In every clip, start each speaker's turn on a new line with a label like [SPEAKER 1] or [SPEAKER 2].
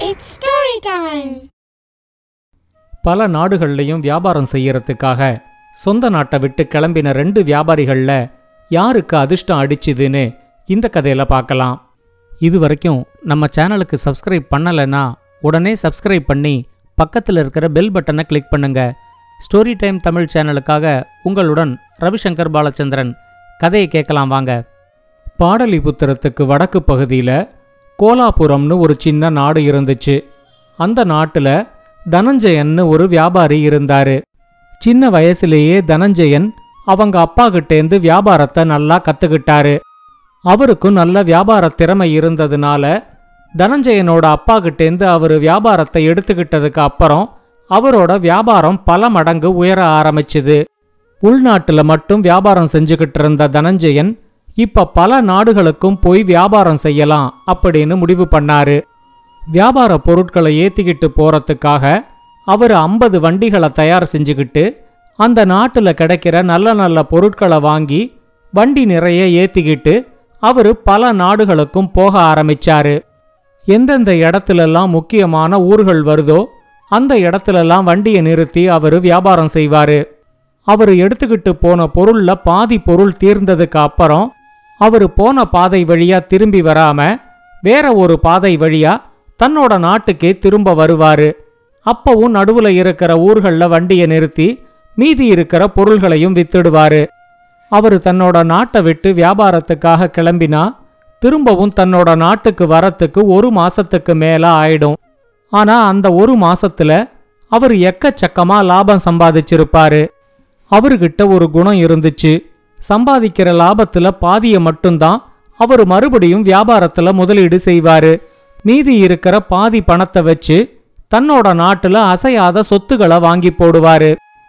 [SPEAKER 1] It's story time.
[SPEAKER 2] பல நாடுகள்லையும் வியாபாரம் செய்யறதுக்காக சொந்த நாட்டை விட்டு கிளம்பின 2 வியாபாரிகள்ல யாருக்கு அதிர்ஷ்டம் அடிச்சுதுன்னு இந்த கதையில பார்க்கலாம். இது வரைக்கும் நம்ம சேனலுக்கு சப்ஸ்கிரைப் பண்ணலைன்னா உடனே சப்ஸ்கிரைப் பண்ணி பக்கத்தில் இருக்கிற பெல் பட்டனை கிளிக் பண்ணுங்க. ஸ்டோரி டைம் தமிழ் சேனலுக்காக உங்களுடன் ரவிசங்கர் பாலச்சந்திரன். கதையை கேட்கலாம் வாங்க. பாடலிபுத்திரத்துக்கு வடக்கு பகுதியில் கோலாபுரம்னு ஒரு சின்ன நாடு இருந்துச்சு. அந்த நாட்டில் தனஞ்சயன்னு ஒரு வியாபாரி இருந்தாரு. சின்ன வயசுலேயே தனஞ்சயன் அவங்க அப்பா கிட்டேந்து வியாபாரத்தை நல்லா கத்துக்கிட்டாரு. அவருக்கும் நல்ல வியாபார திறமை இருந்ததுனால தனஞ்சயனோட அப்பா கிட்டேந்து அவர் வியாபாரத்தை எடுத்துக்கிட்டதுக்கு அப்புறம் அவரோட வியாபாரம் பல மடங்கு உயர ஆரம்பிச்சுது. உள்நாட்டில் மட்டும் வியாபாரம் செஞ்சுக்கிட்டு இருந்த தனஞ்சயன் இப்ப பல நாடுகளுக்கும் போய் வியாபாரம் செய்யலாம் அப்படின்னு முடிவு பண்ணாரு. வியாபார பொருட்களை ஏத்திக்கிட்டு போறதுக்காக அவர் 50 வண்டிகளை தயார் செஞ்சுக்கிட்டு அந்த நாட்டில் கிடைக்கிற நல்ல நல்ல பொருட்களை வாங்கி வண்டி நிறைய ஏத்திக்கிட்டு அவரு பல நாடுகளுக்கும் போக ஆரம்பிச்சாரு. எந்தெந்த இடத்துலெல்லாம் முக்கியமான ஊர்கள் வருதோ அந்த இடத்துலெல்லாம் வண்டியை நிறுத்தி அவரு வியாபாரம் செய்வாரு. அவரு எடுத்துக்கிட்டு போன பொருள்ல பாதி பொருள் தீர்ந்ததுக்கு அப்புறம் அவரு போன பாதை வழியா திரும்பி வராம வேற ஒரு பாதை வழியா தன்னோட நாட்டுக்கே திரும்ப வருவாரு. அப்பவும் நடுவுல இருக்கிற ஊர்கள்ல வண்டியை நிறுத்தி மீதி இருக்கிற பொருள்களையும் வித்துடுவாரு. அவரு தன்னோட நாட்டை விட்டு வியாபாரத்துக்காக கிளம்பினா திரும்பவும் தன்னோட நாட்டுக்கு வரத்துக்கு 1 மாசத்துக்கு மேல ஆயிடும். ஆனா அந்த 1 மாசத்துல அவர் எக்கச்சக்கமா லாபம் சம்பாதிச்சிருப்பாரு. அவர்கிட்ட ஒரு குணம் இருந்துச்சு. சம்பாதிக்கிற லாபத்துல பாதியை மட்டும்தான் அவர் மறுபடியும் வியாபாரத்துல முதலீடு செய்வாரு. மீதி இருக்கிற பாதி பணத்தை வச்சு தன்னோட நாட்டுல அசையாத சொத்துக்களை வாங்கி போடுவாரு.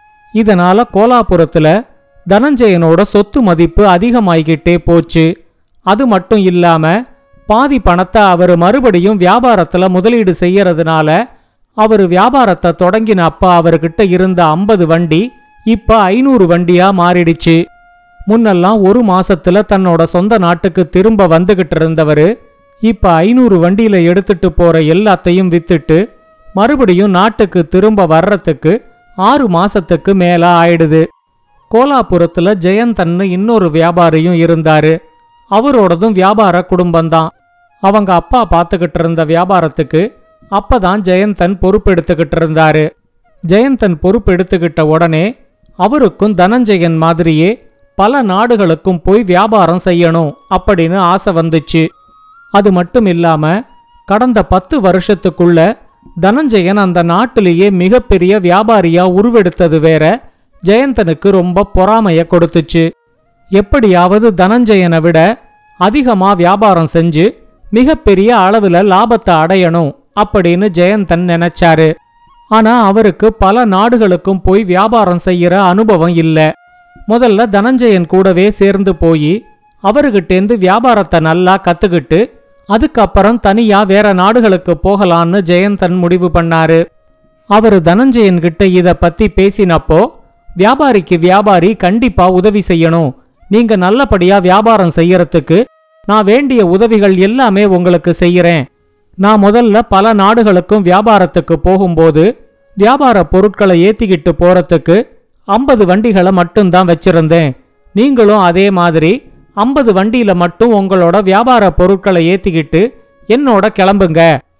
[SPEAKER 2] இதனால கோலாபுரத்துல தனஞ்சயனோட சொத்து மதிப்பு அதிகமாகிக்கிட்டே போச்சு. அது மட்டும் இல்லாம பாதி பணத்தை அவர் மறுபடியும் வியாபாரத்துல முதலீடு செய்யறதுனால அவர் வியாபாரத்தை தொடங்கின அப்ப அவர்கிட்ட இருந்த 50 வண்டி இப்ப 500 வண்டியா மாறிடுச்சு. முன்னெல்லாம் 1 மாசத்துல தன்னோட சொந்த நாட்டுக்கு திரும்ப வந்துகிட்டு இருந்தவரு இப்ப 500 வண்டியில எடுத்துட்டு போற எல்லாத்தையும் வித்துட்டு மறுபடியும் நாட்டுக்கு திரும்ப வர்றதுக்கு 6 மாசத்துக்கு மேல ஆயிடுது. கோலாபுரத்துல ஜெயந்தன்னு இன்னொரு வியாபாரியும் இருந்தாரு. அவரோடதும் வியாபார குடும்பம்தான். அவங்க அப்பா பார்த்துக்கிட்டு இருந்த வியாபாரத்துக்கு அப்பதான் ஜெயந்தன் பொறுப்பெடுத்துக்கிட்டு இருந்தாரு. ஜெயந்தன் பொறுப்பெடுத்துக்கிட்ட உடனே அவருக்கும் தனஞ்சயன் மாதிரியே பல நாடுகளுக்கும் போய் வியாபாரம் செய்யணும் அப்படின்னு ஆசை வந்துச்சு. அது மட்டும் இல்லாம கடந்த 10 வருஷத்துக்குள்ள தனஞ்சயன் அந்த நாட்டிலேயே மிகப்பெரிய வியாபாரியா உருவெடுத்தது வேற ஜெயந்தனுக்கு ரொம்ப பொறாமைய கொடுத்துச்சு. எப்படியாவது தனஞ்சயனை விட அதிகமா வியாபாரம் செஞ்சு மிகப்பெரிய அளவுல லாபத்தை அடையணும் அப்படின்னு ஜெயந்தன் நினைச்சாரு. ஆனா அவருக்கு பல நாடுகளுக்கும் போய் வியாபாரம் செய்யற அனுபவம் இல்ல. முதல்ல தனஞ்சயன் கூடவே சேர்ந்து போய் அவர்கிட்டேந்து வியாபாரத்தை நல்லா கத்துக்கிட்டு அதுக்கப்புறம் தனியா வேற நாடுகளுக்கு போகலான்னு ஜெயந்தன் முடிவு பண்ணாரு. அவரு தனஞ்சயன் கிட்ட இத பத்தி பேசினப்போ, வியாபாரிக்கு வியாபாரி கண்டிப்பா உதவி செய்யணும், நீங்க நல்லபடியா வியாபாரம் செய்யறதுக்கு நான் வேண்டிய உதவிகள் எல்லாமே உங்களுக்கு செய்யறேன். நான் முதல்ல பல நாடுகளுக்கும் வியாபாரத்துக்கு போகும்போது வியாபார பொருட்களை ஏத்திக்கிட்டு போறதுக்கு 50 வண்டிகளை மட்டும்தான் வச்சிருந்தேன். நீங்களும் அதே மாதிரி 50 வண்டியில மட்டும் உங்களோட வியாபார பொருட்களை ஏத்திக்கிட்டு என்னோட கிளம்புங்க.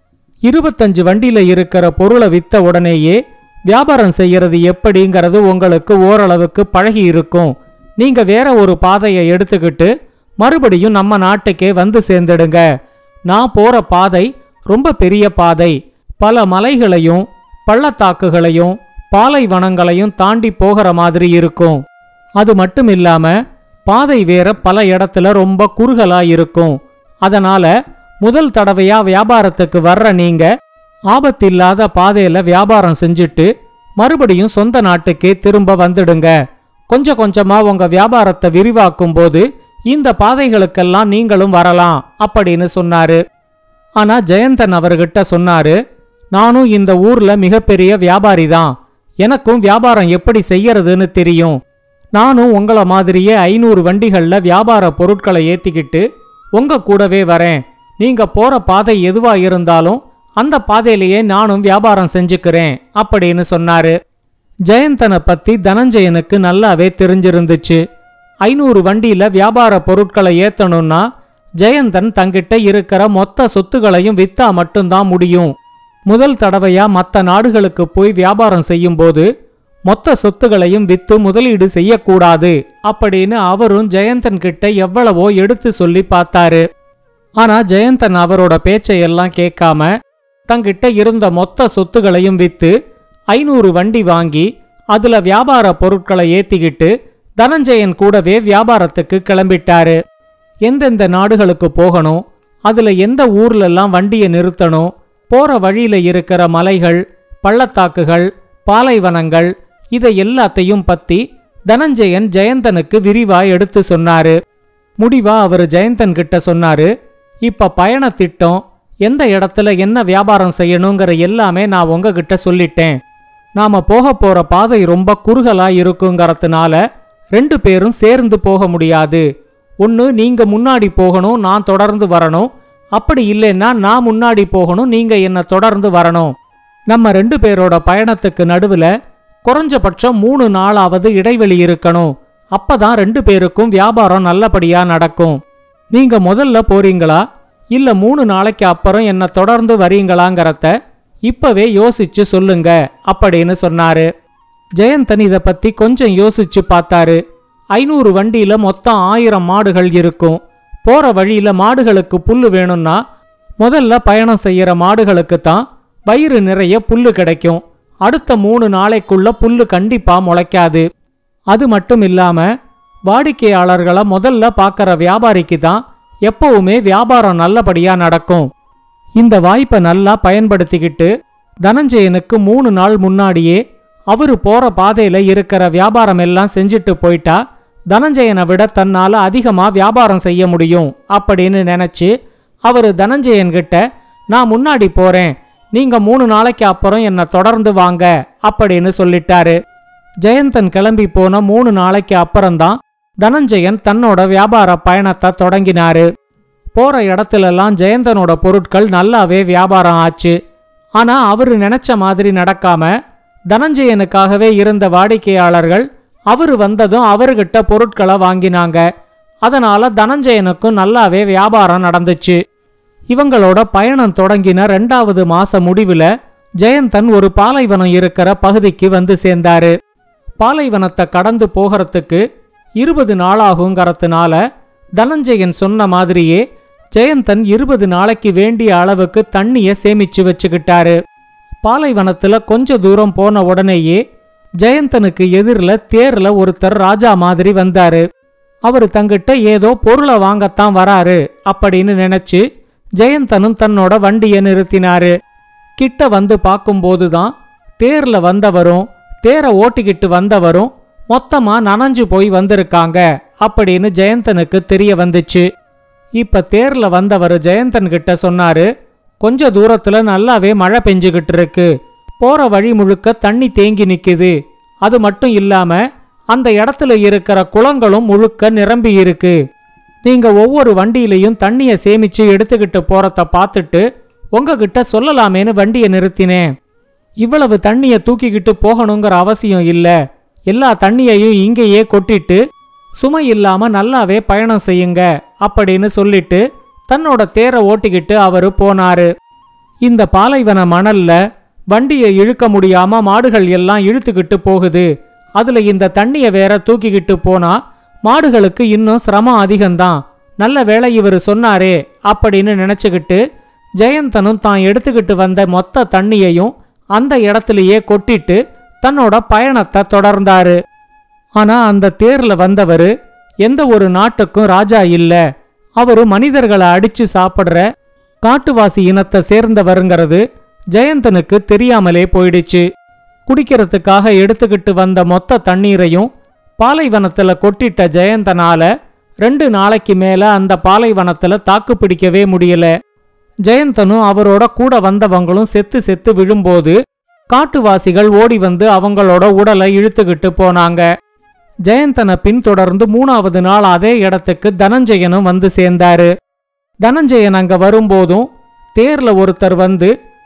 [SPEAKER 2] 25 வண்டியில இருக்கிற பொருளை வித்த உடனேயே வியாபாரம் செய்யறது எப்படிங்கிறது உங்களுக்கு ஓரளவுக்கு பழகி இருக்கும். நீங்க வேற ஒரு பாதையை எடுத்துக்கிட்டு மறுபடியும் நம்ம நாட்டுக்கே வந்து சேர்ந்துடுங்க. நான் போற பாதை ரொம்ப பெரிய பாதை. பல மலைகளையும் பள்ளத்தாக்குகளையும் பாலைவனங்களையும் தாண்டி போகிற மாதிரி இருக்கும். அது மட்டும் இல்லாம பாதை வேற பல இடத்துல ரொம்ப குறுகலா இருக்கும். அதனால முதல் தடவையா வியாபாரத்துக்கு வர்ற நீங்க ஆபத்தில்லாத பாதையில வியாபாரம் செஞ்சுட்டு மறுபடியும் சொந்த நாட்டுக்கே திரும்ப வந்துடுங்க. கொஞ்சம் கொஞ்சமா உங்க வியாபாரத்தை விரிவாக்கும் போது இந்த பாதைகளுக்கெல்லாம் நீங்களும் வரலாம் அப்படின்னு சொன்னாரு. ஆனா ஜெயந்தன் அவர்கிட்ட சொன்னாரு, நானும் இந்த ஊர்ல மிகப்பெரிய வியாபாரி தான். எனக்கும் வியாபாரம் எப்படி செய்யறதுன்னு தெரியும். நானும் உங்கள மாதிரியே 500 வண்டிகள்ல வியாபார பொருட்களை ஏத்திக்கிட்டு உங்க கூடவே வரேன். நீங்க போற பாதை எதுவா இருந்தாலும் அந்த பாதையிலேயே நானும் வியாபாரம் செஞ்சுக்கிறேன் அப்படின்னு சொன்னாரு. ஜெயந்தனை பத்தி தனஞ்சயனுக்கு நல்லாவே தெரிஞ்சிருந்துச்சு. 500 வண்டியில வியாபார பொருட்களை ஏத்தணும்னா ஜெயந்தன் தங்கிட்ட இருக்கிற மொத்த சொத்துகளையும் வித்தா மட்டும்தான் முடியும். முதல் தடவையா மற்ற நாடுகளுக்கு போய் வியாபாரம் செய்யும்போது மொத்த சொத்துகளையும் வித்து முதலீடு செய்யக்கூடாது அப்படின்னு அவரும் ஜெயந்தன் கிட்ட எவ்வளவோ எடுத்து சொல்லி பார்த்தாரு. ஆனா ஜெயந்தன் அவரோட பேச்சையெல்லாம் கேட்காம தங்கிட்ட இருந்த மொத்த சொத்துகளையும் வித்து 500 வண்டி வாங்கி அதுல வியாபார பொருட்களை ஏத்திக்கிட்டு தனஞ்சயன் கூடவே வியாபாரத்துக்கு கிளம்பிட்டாரு. எந்தெந்த நாடுகளுக்கு போகணும், அதுல எந்த ஊர்லெல்லாம் வண்டியை நிறுத்தணும், போற வழியில இருக்கிற மலைகள், பள்ளத்தாக்குகள், பாலைவனங்கள் இதை எல்லாத்தையும் பத்தி தனஞ்சயன் ஜெயந்தனுக்கு விரிவா எடுத்து சொன்னாரு. முடிவா அவரு ஜெயந்தன் கிட்ட சொன்னாரு, இப்ப பயண திட்டம், எந்த இடத்துல என்ன வியாபாரம் செய்யணுங்கிற எல்லாமே நான் உங்ககிட்ட சொல்லிட்டேன். நாம போக போற பாதை ரொம்ப குறுகலா இருக்குங்கிறதுனால 2 பேரும் சேர்ந்து போக முடியாது. ஒன்னு நீங்க முன்னாடி போகணும், நான் தொடர்ந்து வரணும். அப்படி இல்லைன்னா நான் முன்னாடி போகணும், நீங்க என்ன தொடர்ந்து வரணும். நம்ம 2 பேரோட பயணத்துக்கு நடுவுல குறைஞ்சபட்சம் 3 நாளாவது இடைவெளி இருக்கணும். அப்பதான் 2 பேருக்கும் வியாபாரம் நல்லபடியா நடக்கும். நீங்க முதல்ல போறீங்களா இல்ல 3 நாளைக்கு அப்புறம் என்ன தொடர்ந்து வரீங்களாங்கிறத இப்பவே யோசிச்சு சொல்லுங்க அப்படின்னு சொன்னாரு. ஜெயந்தன் இத பத்தி கொஞ்சம் யோசிச்சு பார்த்தாரு. 500 வண்டியில மொத்தம் 1000 மாடுகள் இருக்கும். போற வழியில மாடுகளுக்கு புல்லு வேணும்னா முதல்ல பயணம் செய்யற மாடுகளுக்கு தான் வயிறு நிறைய புல்லு கிடைக்கும். அடுத்த 3 நாளைக்குள்ள புல்லு கண்டிப்பா முளைக்காது. அது மட்டும் இல்லாம வாடிக்கையாளர்களை முதல்ல பார்க்கற வியாபாரிக்கு தான் எப்பவுமே வியாபாரம் நல்லபடியா நடக்கும். இந்த வாய்ப்பை நல்லா பயன்படுத்திக்கிட்டு தனஞ்சயனுக்கு 3 நாள் முன்னாடியே அவரு போற பாதையில இருக்கிற வியாபாரம் எல்லாம் செஞ்சுட்டு போயிட்டா தனஞ்சயனை விட தன்னால அதிகமா வியாபாரம் செய்ய முடியும் அப்படின்னு நினைச்சு அவரு தனஞ்சயன் கிட்ட, நான் முன்னாடி போறேன், நீங்க 3 நாளைக்கு அப்புறம் என்ன தொடர்ந்து வாங்க அப்படின்னு சொல்லிட்டாரு. ஜெயந்தன் கிளம்பி போன 3 நாளைக்கு அப்புறம்தான் தனஞ்சயன் தன்னோட வியாபார பயணத்தை தொடங்கினாரு. போற இடத்துலலாம் ஜெயந்தனோட பொருட்கள் நல்லாவே வியாபாரம் ஆச்சு. ஆனா அவரு நினைச்ச மாதிரி நடக்காம தனஞ்சயனுக்காகவே இருந்த வாடிக்கையாளர்கள் அவரு வந்ததும் அவர்கிட்ட பொருட்களை வாங்கினாங்க. அதனால தனஞ்சயனுக்கும் நல்லாவே வியாபாரம் நடந்துச்சு. இவங்களோட பயணம் தொடங்கின 2வது மாச முடிவுல ஜெயந்தன் ஒரு பாலைவனம் இருக்கிற பகுதிக்கு வந்து சேர்ந்தாரு. பாலைவனத்தை கடந்து போகிறதுக்கு 20 நாளாகுங்கிறதுனால தனஞ்சயன் சொன்ன மாதிரியே ஜெயந்தன் 20 நாளைக்கு வேண்டிய அளவுக்கு தண்ணிய சேமிச்சு வச்சுக்கிட்டாரு. பாலைவனத்துல கொஞ்ச தூரம் போன உடனேயே ஜெயந்தனுக்கு எதிரில தேர்ல ஒருத்தர் ராஜா மாதிரி வந்தாரு. அவரு தங்கிட்ட ஏதோ பொருளை வாங்கத்தான் வராரு அப்படின்னு நினைச்சு ஜெயந்தனும் தன்னோட வண்டியை நிறுத்தினாரு. கிட்ட வந்து பார்க்கும்போதுதான் தேர்ல வந்தவரும் தேரை ஓட்டிக்கிட்டு வந்தவரும் மொத்தமா நனைஞ்சு போய் வந்திருக்காங்க அப்படின்னு ஜெயந்தனுக்கு தெரிய வந்துச்சு. இப்ப தேர்ல வந்தவர் ஜெயந்தன் கிட்ட சொன்னாரு, கொஞ்ச தூரத்துல நல்லாவே மழை பெஞ்சுகிட்டு இருக்கு, போற வழி முழுக்க தண்ணி தேங்கி நிக்குது. அது மட்டும் இல்லாம அந்த இடத்துல இருக்கிற குளங்களும் முழுக்க நிரம்பி இருக்கு. நீங்க ஒவ்வொரு வண்டியிலையும் தண்ணிய சேமிச்சு எடுத்துக்கிட்டு போறத பார்த்துட்டு உங்ககிட்ட சொல்லலாமேன்னு வண்டியை நிறுத்தினேன். இவ்வளவு தண்ணிய தூக்கிக்கிட்டு போகணுங்கிற அவசியம் இல்ல, எல்லா தண்ணியையும் இங்கேயே கொட்டிட்டு சுமை இல்லாம நல்லாவே பயணம் செய்யுங்க அப்படின்னு சொல்லிட்டு தன்னோட தேரை ஓட்டிக்கிட்டு அவரு போனாரு. இந்த பாலைவன மணல்ல வண்டியை இழுக்க முடியாம மாடுகள் எல்லாம் இழுத்துக்கிட்டு போகுது. அதுல இந்த தண்ணிய வேற தூக்கிக்கிட்டு போனா மாடுகளுக்கு இன்னும் சிரமம் அதிகம்தான். நல்ல வேளை இவரு சொன்னாரே அப்படின்னு நினைச்சுக்கிட்டு ஜெயந்தனும் தான் எடுத்துக்கிட்டு வந்த மொத்த தண்ணியையும் அந்த இடத்துலயே கொட்டிட்டு தன்னோட பயணத்தை தொடர்ந்தாரு. ஆனா அந்த தேர்ல வந்தவரு எந்த ஒரு நாட்டுக்கும் ராஜா இல்ல. அவரு மனிதர்களை அடிச்சு சாப்பிடுற காட்டுவாசி இனத்தை சேர்ந்தவருங்கிறது ஜெயந்தனுக்கு தெரியாமலே போயிடுச்சு. குடிக்கிறதுக்காக எடுத்துக்கிட்டு வந்த மொத்த தண்ணீரையும் பாலைவனத்துல கொட்டிட்ட ஜெயந்தனால 2 நாளைக்கு மேல அந்த பாலைவனத்துல தாக்கு பிடிக்கவே முடியல. ஜெயந்தனும் அவரோட கூட வந்தவங்களும் செத்து செத்து விழும்போது காட்டுவாசிகள் ஓடி வந்து அவங்களோட உடலை இழுத்துக்கிட்டு போனாங்க. ஜெயந்தனை பின்தொடர்ந்து 3வது நாள் அதே இடத்துக்கு தனஞ்சயனும் வந்து சேர்ந்தாரு. தனஞ்சயன் அங்க வரும்போதும் தேர்ல ஒருத்தர் வந்து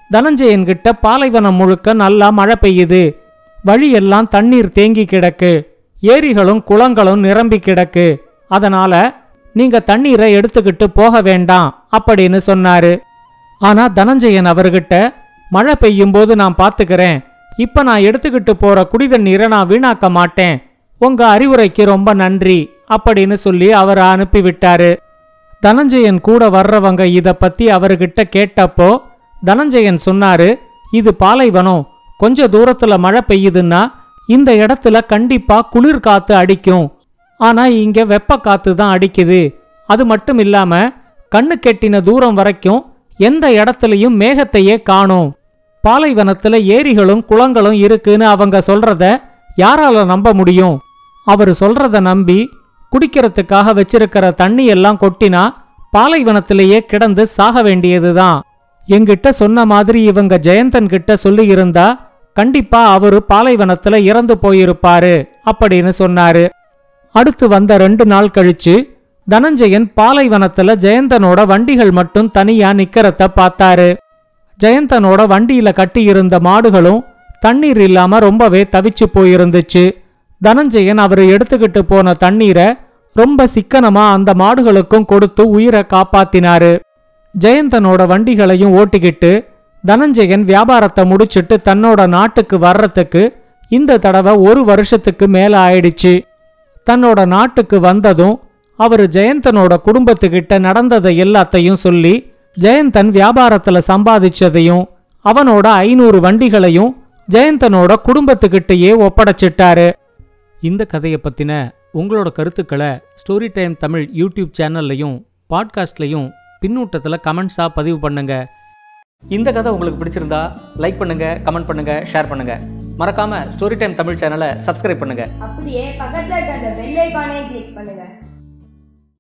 [SPEAKER 2] தனஞ்சயன் கிட்ட பாலைவனம் முழுக்க நல்லா மழை பெய்யுது, வழியெல்லாம் தண்ணீர் தேங்கி கிடக்கு, ஏரிகளும் குளங்களும் நிரம்பி கிடக்கு, அதனால நீங்க தண்ணீரை எடுத்துக்கிட்டு போக வேண்டாம் அப்படின்னு சொன்னாரு. ஆனா தனஞ்சயன் அவர்கிட்ட மழை பெய்யும் போது நான் பாத்துக்கிறேன், இப்ப நான் எடுத்துக்கிட்டு போற குடிதண்ணீரை நான் வீணாக்க மாட்டேன், உங்க அறிவுரைக்கு ரொம்ப நன்றி அப்படின்னு சொல்லி அவரை அனுப்பிவிட்டாரு. தனஞ்சயன் கூட வர்றவங்க இத பத்தி அவர்கிட்ட கேட்டப்போ தனஞ்சயன் சொன்னாரு, இது பாலைவனம், கொஞ்ச தூரத்துல மழை பெய்யுதுன்னா இந்த இடத்துல கண்டிப்பா குளிர் காத்து அடிக்கும், ஆனா இங்க வெப்ப காத்து தான் அடிக்குது, அது மட்டும் இல்லாம கண்ணு கெட்டின தூரம் வரைக்கும் எந்த இடத்துலயும் மேகத்தையே காணோம், பாலைவனத்துல ஏரிகளும் குளங்களும் இருக்குன்னு அவங்க சொல்றத யாரால நம்ப முடியும்? அவரு சொல்றத நம்பி குடிக்கிறதுக்காக வச்சிருக்கிற தண்ணி எல்லாம் கொட்டினா பாலைவனத்திலேயே கிடந்து சாக வேண்டியதுதான். என்கிட்ட சொன்ன மாதிரி இவங்க ஜெயந்தன் கிட்ட சொல்லி இருந்தா கண்டிப்பா அவரு பாலைவனத்துல இறந்து போயிருப்பாரு அப்படின்னு சொன்னாரு. அடுத்து வந்த 2 நாள் கழிச்சு தனஞ்சயன் பாலைவனத்துல ஜெயந்தனோட வண்டிகள் மட்டும் தனியா நிக்கிறத பார்த்தாரு. ஜெயந்தனோட வண்டியில கட்டியிருந்த மாடுகளும் தண்ணீர் இல்லாம ரொம்பவே தவிச்சு போயிருந்துச்சு. தனஞ்சயன் அவரு எடுத்துக்கிட்டு போன தண்ணீரை ரொம்ப சிக்கனமா அந்த மாடுகளுக்கும் கொடுத்து உயிரை காப்பாத்தினாரு. ஜெயந்தனோட வண்டிகளையும் ஓட்டிக்கிட்டு தனஞ்சயன் வியாபாரத்தை முடிச்சிட்டு தன்னோட நாட்டுக்கு வர்றதுக்கு இந்த தடவை 1 வருஷத்துக்கு மேல ஆயிடுச்சு. தன்னோட நாட்டுக்கு வந்ததும் அவரு ஜெயந்தனோட குடும்பத்துக்கிட்ட நடந்ததை எல்லாத்தையும் சொல்லி ஜெயந்தன் வியாபாரத்துல சம்பாதிச்சதையும் அவனோட 500 வண்டிகளையும் ஜெயந்தனோட குடும்பத்துக்கிட்டயே ஒப்படைச்சிட்டாரு. இந்த கதையை பத்தின உங்களோட கருத்துக்களை ஸ்டோரி டைம் தமிழ் யூடியூப் சேனல்லையும் பாட்காஸ்ட்லையும் பின்னூட்டத்தில் கமெண்ட்ஸா பதிவு பண்ணுங்க. இந்த கதை உங்களுக்கு பிடிச்சிருந்தா லைக் பண்ணுங்க, கமெண்ட் பண்ணுங்க, ஷேர் பண்ணுங்க. மறக்காம ஸ்டோரி டைம் தமிழ் சேனலை சப்ஸ்கிரைப் பண்ணுங்க.
[SPEAKER 1] அப்படியே பக்கத்துல இருக்க அந்த பெல் ஐகானை கிளிக் பண்ணுங்க.